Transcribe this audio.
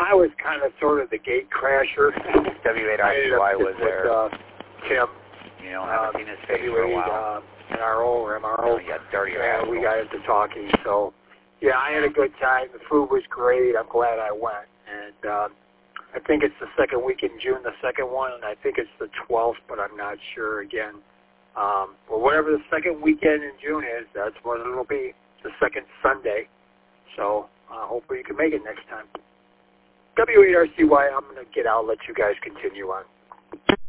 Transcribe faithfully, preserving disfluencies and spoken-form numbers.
I was kind of sort of the gate crasher. W eight R C Y was there. With, uh, Tim. You know, I haven't uh, seen his face for a while. Uh, N R O or M R O. Oh, yeah, dirty yeah, asshole. we got into talking. So, yeah, I had a good time. The food was great. I'm glad I went. And um, I think it's the second week in June, the second one, and I think it's the twelfth, but I'm not sure again. Um, but whatever the second weekend in June is, that's what it'll be, the second Sunday. So uh, hopefully you can make it next time. W eight R C Y, I'm going to get out and let you guys continue on.